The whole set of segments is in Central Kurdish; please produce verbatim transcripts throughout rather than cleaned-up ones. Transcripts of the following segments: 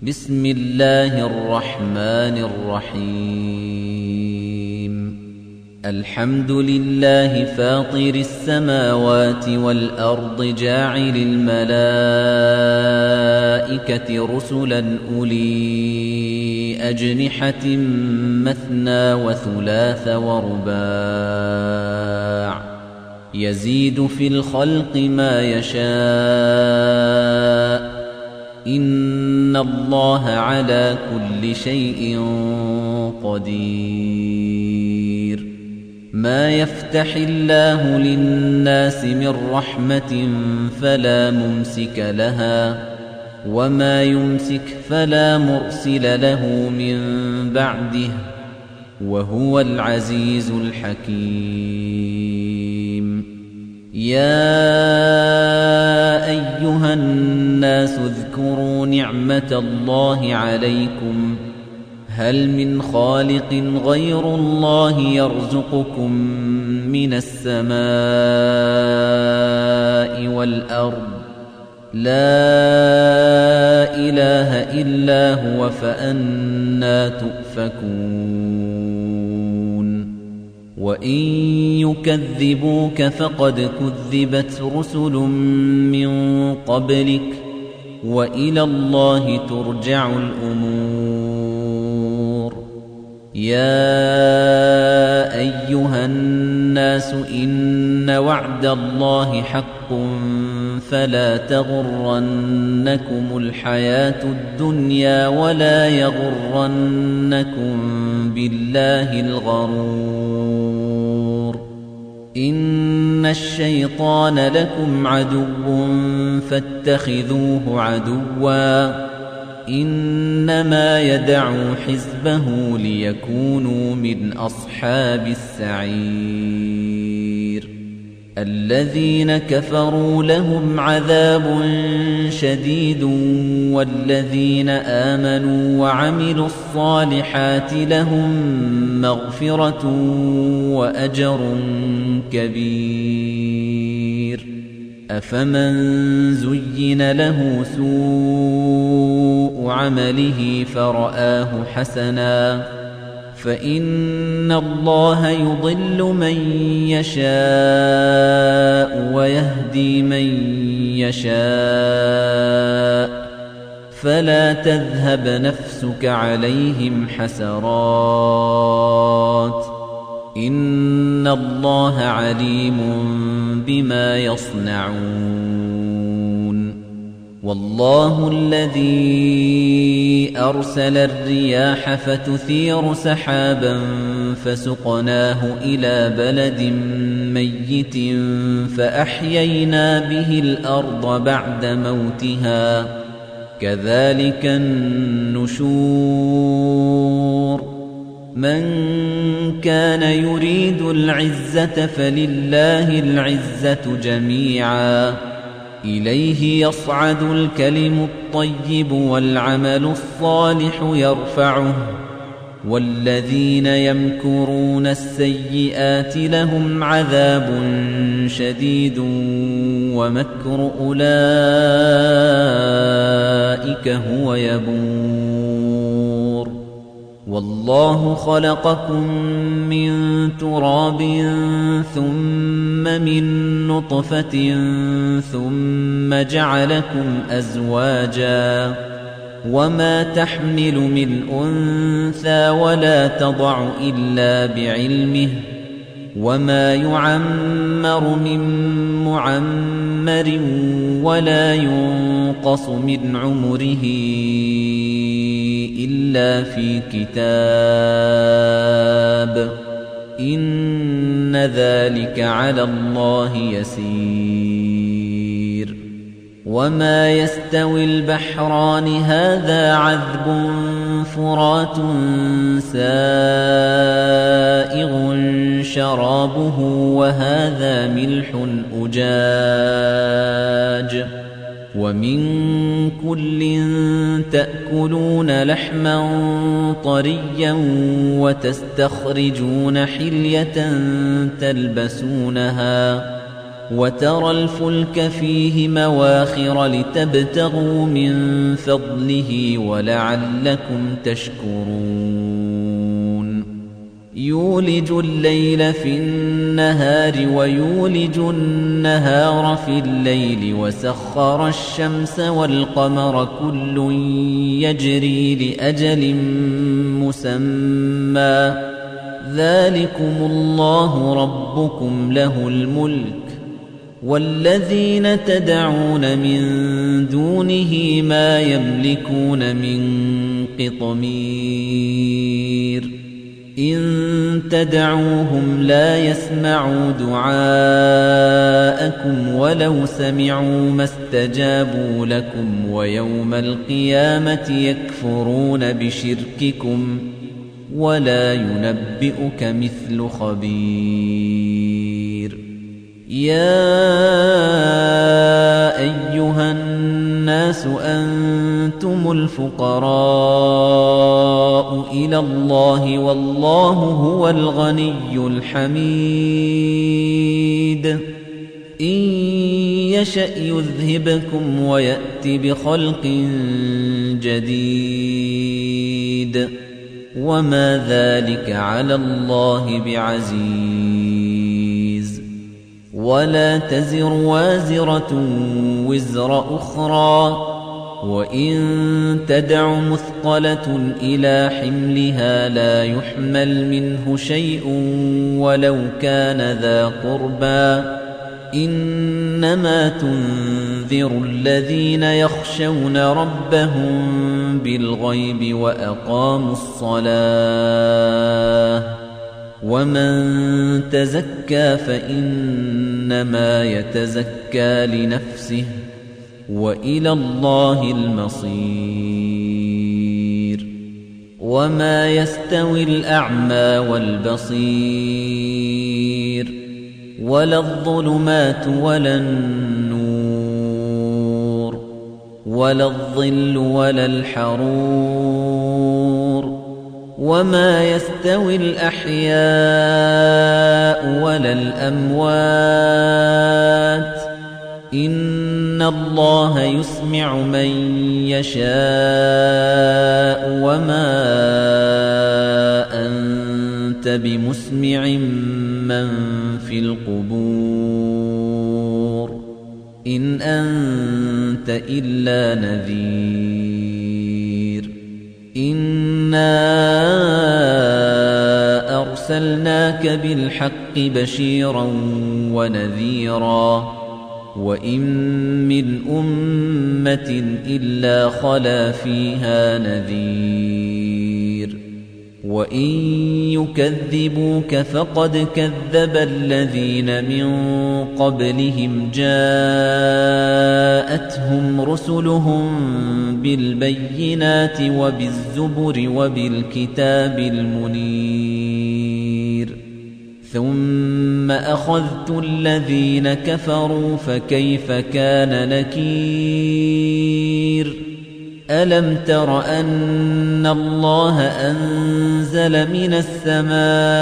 بسم الله الرحمن الرحيم الحمد لله فاطر السماوات والأرض جاعل الملائكة رسلا أولي أجنحة مثنى وثلاث ورباع يزيد في الخلق ما يشاء إن الله على كل شيء قدير ما يفتح الله للناس من رحمة فلا ممسك لها وما يمسك فلا مرسل له من بعده وهو العزيز الحكيم يا أيها الناس اذكروا نعمة الله عليكم هل من خالق غير الله يرزقكم من السماء والأرض لا إله إلا هو فأنى تؤفكون وإن يكذبوك فقد كذبت رسل من قبلك وإلى الله ترجع الأمور يا أيها الناس إن وعد الله حق فلا تغرنكم الحياة الدنيا ولا يغرنكم بالله الغرور إن الشيطان لكم عدو فاتخذوه عدوا إنما يدعو حزبه ليكونوا من أصحاب السعير الذين كفروا لهم عذاب شديد والذين آمنوا وعملوا الصالحات لهم مغفرة وأجر كبير أفمن زين له سوء عمله فرآه حسناً فإن الله يضل من يشاء ويهدي من يشاء فلا تذهب نفسك عليهم حسرات إن الله عليم بما يصنعون والله الذي أرسل الرياح فتثير سحابا فسقناه إلى بلد ميت فأحيينا به الأرض بعد موتها كذلك النشور من كان يريد العزة فلله العزة جميعا إليه يصعد الكلم الطيب والعمل الصالح يرفعه والذين يمكرون السيئات لهم عذاب شديد ومكر أولئك هو يبور والله خلقكم من تراب ثم من نطفة ثم جعلكم أزواجا وما تحمل من أنثى ولا تضع إلا بعلمه وما يعمر من معمر ولا ينقص من عمره إلا في كتاب إن ذلك على الله يسير وما يستوي البحران هذا عذب فرات سائغ شرابه وهذا ملح أجاج ومن كل تأكلون لحما طريا وتستخرجون حلية تلبسونها وترى الفلك فيه مواخر لتبتغوا من فضله ولعلكم تشكرون يولج الليل في النهار ويولج النهار في الليل وسخر الشمس والقمر كل يجري لأجل مسمى ذلكم الله ربكم له الملك والذين تدعون من دونه ما يملكون من قطمير إن تدعوهم لا يسمعوا دعاءكم ولو سمعوا ما استجابوا لكم ويوم القيامة يكفرون بشرككم ولا ينبئك مثل خبير يا أيها الناس أنتم الفقراء إلى الله والله هو الغني الحميد إن يشأ يذهبكم ويأت بخلق جديد وما ذلك على الله بعزيز ولا تزر وازرة وزر أخرى وإن تدع مثقلة إلى حملها لا يحمل منه شيء ولو كان ذا قربى إنما تنذر الذين يخشون ربهم بالغيب وأقاموا الصلاة ومن تزكى فإنما يتزكى لنفسه وإلى الله المصير وما يستوي الأعمى والبصير ولا الظلمات ولا النور ولا الظل ولا الحرور وما يستوي الأحياء ولا الأموات إن الله يسمع من يشاء وما أنت بمسمع من في القبور إن أنت إلا نذير إنا أرسلناك بالحق بشيرا ونذيرا وإن من أمة إلا خلا فيها نذير وإن يكذبوك فقد كذب الذين من قبلهم جاءتهم رسلهم بالبينات وبالزبر وبالكتاب المنير ثم أخذت الذين كفروا فكيف كان نكير ألم تر أن الله أنزل من السماء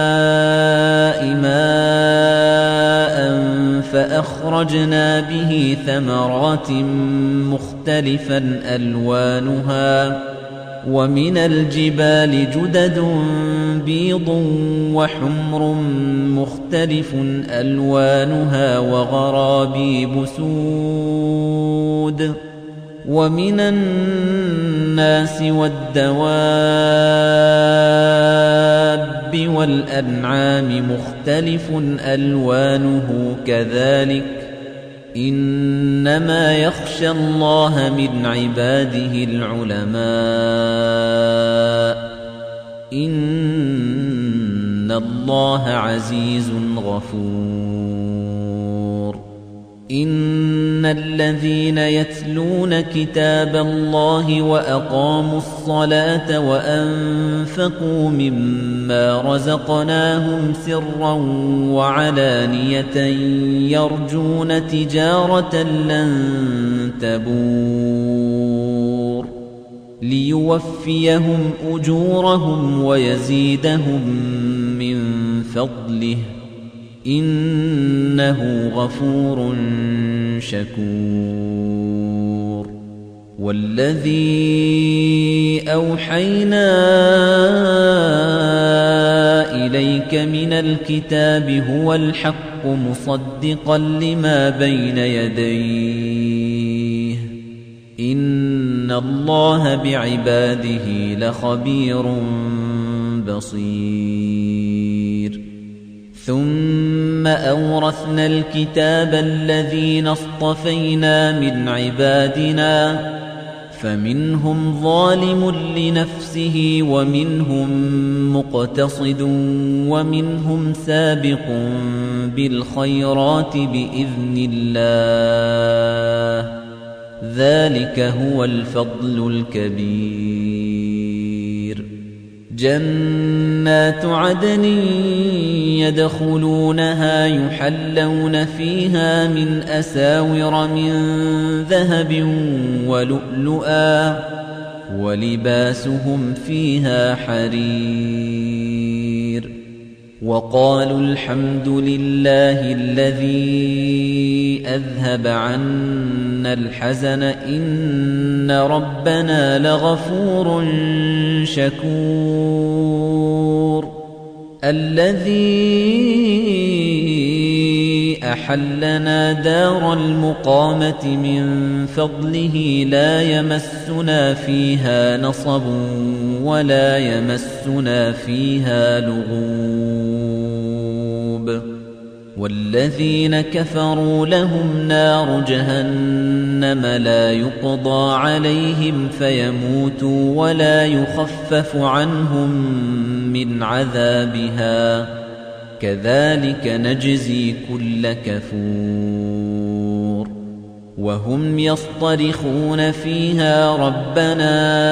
ماء فأخرجنا به ثمرات مختلفا ألوانها ومن الجبال جدد بيض وحمر مختلف ألوانها وغرابيب سود ومن الناس والدواب والأنعام مختلف ألوانه كذلك إنما يخشى الله من عباده العلماء إن الله عزيز غفور إن الذين يتلون كتاب الله وأقاموا الصلاة وأنفقوا مما رزقناهم سرا وعلانية يرجون تجارة لن تبور ليوفيهم أجورهم ويزيدهم من فضله إنه غفور شكور والذي أوحينا إليك من الكتاب هو الحق مصدقا لما بين يديه إن الله بعباده لخبير بصير ثم أورثنا الكتاب الذين اصطفينا من عبادنا فمنهم ظالم لنفسه ومنهم مقتصد ومنهم سابق بالخيرات بإذن الله ذلك هو الفضل الكبير جنات عدن يدخلونها يحلون فيها من أساور من ذهب ولؤلؤا ولباسهم فيها حرير وقالوا الحمد لله الذي أذهب عنا الحزن إن ربنا لغفور شكور الذي أحلنا دار المقامة من فضله لا يمسنا فيها نصب ولا يمسنا فيها لغوب والذين كفروا لهم نار جهنم لا يقضى عليهم فيموتوا ولا يخفف عنهم من عذابها كذلك نجزي كل كفور وهم يصطرخون فيها ربنا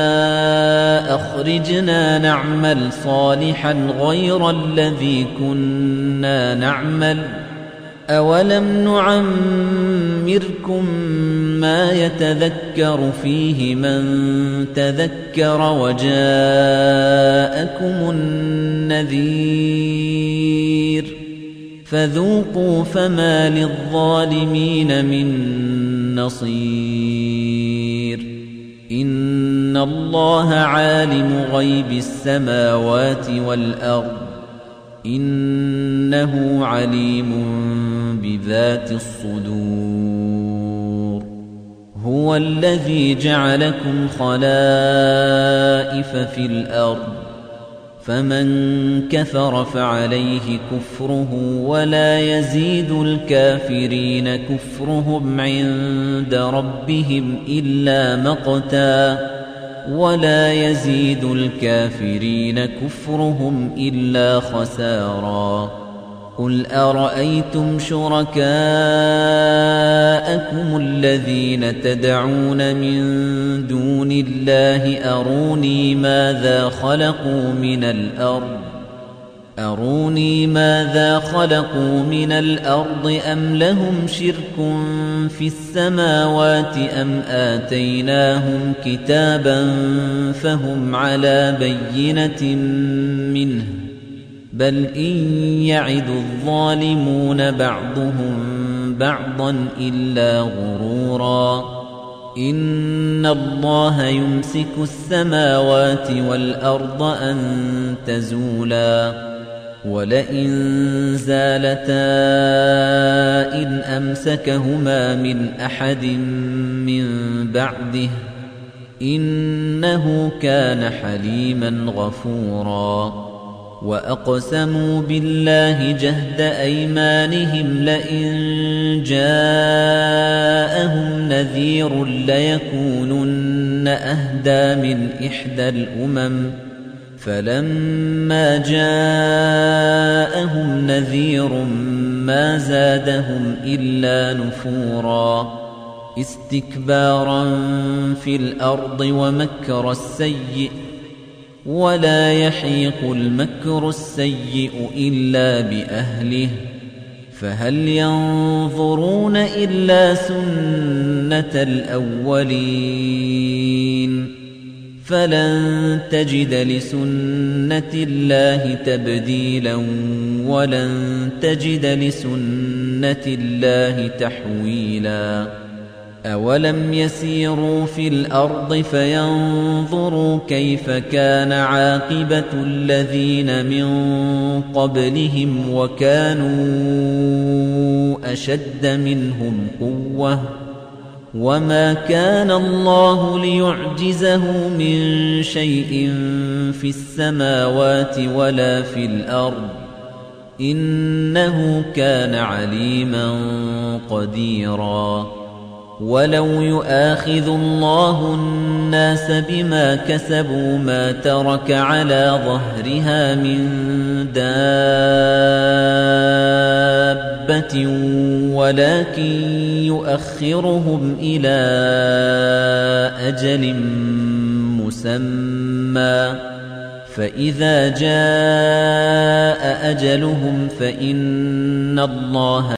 أخرجنا نعمل صالحا غير الذي كنا نعمل أولم نعمركم ما يتذكر فيه من تذكر وجاءكم النذير فذوقوا فما للظالمين من نصير إن الله عالم غيب السماوات والأرض إنه عليم بذات الصدور هو الذي جعلكم خلائف في الأرض فمن كفر فعليه كفره ولا يزيد الكافرين كفرهم عند ربهم إلا مقتا ولا يزيد الكافرين كفرهم إلا خسارا قل أرأيتم شركاءكم الذين تدعون من دون الله أروني ماذا خلقوا من الأرض أروني ماذا خلقوا من الأرض أم لهم شرك في السماوات أم آتيناهم كتابا فهم على بينة منه بل إن يعد الظالمون بعضهم بعضا إلا غرورا إن الله يمسك السماوات والأرض أن تزولا ولئن زالتا إن أمسكهما من أحد من بعده إنه كان حليما غفورا وأقسموا بالله جهد أيمانهم لئن جاءهم نذير ليكونن أهدى من إحدى الأمم فلما جاءهم نذير ما زادهم إلا نفورا استكبارا في الأرض ومكر السيء ولا يحيق المكر السيء إلا بأهله فهل ينظرون إلا سنة الأولين فلن تجد لسنة الله تبديلا ولن تجد لسنة الله تحويلا أولم يسيروا في الأرض فينظروا كيف كان عاقبة الذين من قبلهم وكانوا أشد منهم قوة وما كان الله ليعجزه من شيء في السماوات ولا في الأرض إنه كان عليما قديرا ولو يؤاخذ الله الناس بما كسبوا ما ترك على ظهرها من دابة ولكن يؤخرهم إلى أجل مسمى فإذا جاء أجلهم فإن الله